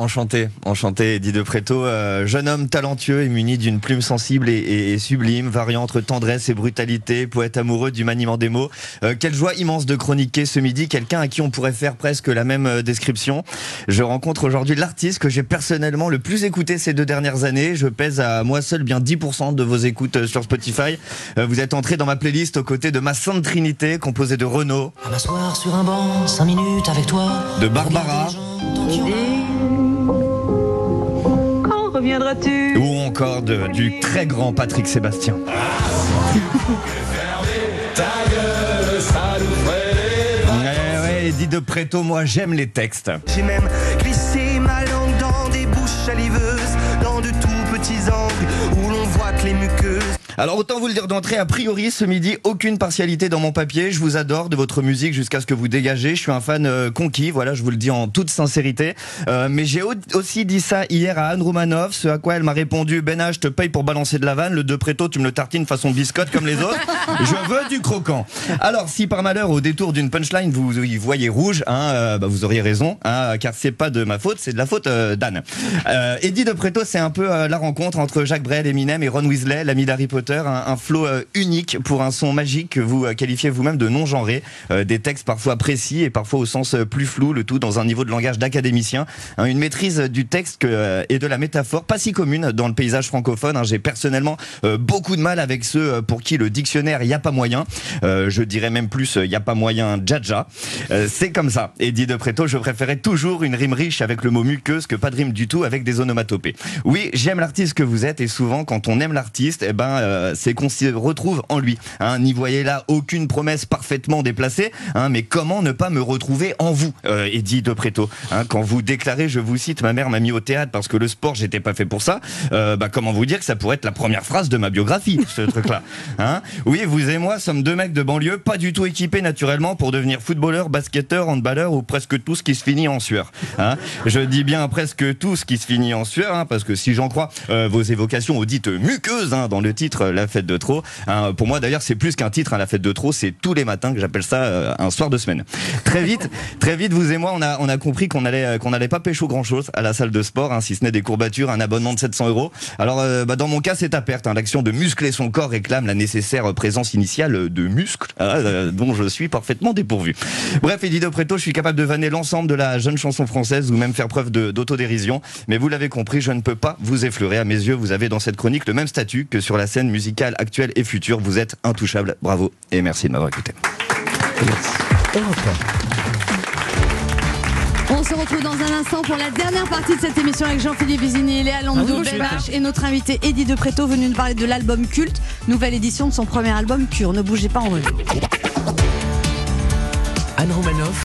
enchanté Eddie de Pretto, jeune homme talentueux et muni d'une plume sensible et sublime, variant entre tendresse et brutalité, poète amoureux du maniement des mots. Quelle joie immense de chroniquer ce midi quelqu'un à qui on pourrait faire presque la même description. Je rencontre aujourd'hui l'artiste que j'ai personnellement le plus écouté ces 2 dernières années. Je pèse à moi seul bien 10% de vos écoutes sur Spotify. Vous êtes entré dans ma playlist aux côtés de ma Sainte Trinité, composée de Renaud, à m'asseoir sur un banc, 5 minutes avec toi, de Barbara, quand reviendras-tu? ou encore du très grand Patrick Sébastien. Ouais, Eddie de Pretto, moi j'aime les textes. J'ai même glissé ma langue dans des bouches saliveuses, dans de tout petits angles où l'on voit que les muqueuses. Alors autant vous le dire d'entrée, a priori ce midi, aucune partialité dans mon papier. Je vous adore de votre musique jusqu'à ce que vous dégagez. Je suis un fan conquis, voilà, je vous le dis en toute sincérité. Mais j'ai aussi dit ça hier à Anne Roumanoff, ce à quoi elle m'a répondu: Ben, je te paye pour balancer de la vanne, le de Pretto tu me le tartines façon biscotte comme les autres. Je veux du croquant. Alors si par malheur au détour d'une punchline vous y voyez rouge, vous auriez raison, car c'est pas de ma faute, c'est de la faute d'Anne. Eddie de Pretto, c'est un peu la rencontre entre Jacques Brel, Eminem et Ron Weasley, l'ami d'Harry Potter. Un flow unique pour un son magique que vous qualifiez vous-même de non-genré, des textes parfois précis et parfois au sens plus flou, le tout dans un niveau de langage d'académicien, une maîtrise du texte et de la métaphore pas si commune dans le paysage francophone. J'ai personnellement beaucoup de mal avec ceux pour qui le dictionnaire y a pas moyen, je dirais même plus y a pas moyen djadja. C'est comme ça. Eddie de Pretto, je préférais toujours une rime riche avec le mot muqueuse que pas de rime du tout avec des onomatopées. Oui, j'aime l'artiste que vous êtes, et souvent quand on aime l'artiste, c'est qu'on s'y retrouve en lui. N'y voyez là aucune promesse parfaitement déplacée, mais comment ne pas me retrouver en vous, Eddie de Pretto, quand vous déclarez, je vous cite, ma mère m'a mis au théâtre parce que le sport j'étais pas fait pour ça, comment vous dire que ça pourrait être la première phrase de ma biographie, ce truc-là. Oui, vous et moi sommes 2 mecs de banlieue, pas du tout équipés naturellement pour devenir footballeur, basketteur, handballeur ou presque tout ce qui se finit en sueur. Je dis bien presque tout ce qui se finit en sueur, parce que si j'en crois vos évocations aux dites muqueuses dans le titre La Fête de Trop, pour moi d'ailleurs c'est plus qu'un titre, La Fête de Trop, c'est tous les matins que j'appelle ça un soir de semaine. Très vite vous et moi on a compris qu'on allait pas pécho grand chose à la salle de sport, si ce n'est des courbatures, un abonnement de 700 €. Alors dans mon cas c'est à perte, l'action de muscler son corps réclame la nécessaire présence initiale de muscles dont je suis parfaitement dépourvu. Bref, Eddie de Pretto, je suis capable de vanner l'ensemble de la jeune chanson française ou même faire preuve d'autodérision, mais vous l'avez compris, je ne peux pas vous effleurer. À mes yeux, vous avez dans cette chronique le même statut que sur la scène musicale actuelle et future. Vous êtes intouchable. Bravo et merci de m'avoir écouté. On se retrouve dans un instant pour la dernière partie de cette émission avec Jean-Philippe Vizini, Léa Landau, Ben H et notre invité Eddie de Pretto, venu nous parler de l'album Culte, nouvelle édition de son premier album Cure. Ne bougez pas, en revue. Anne Roumanoff.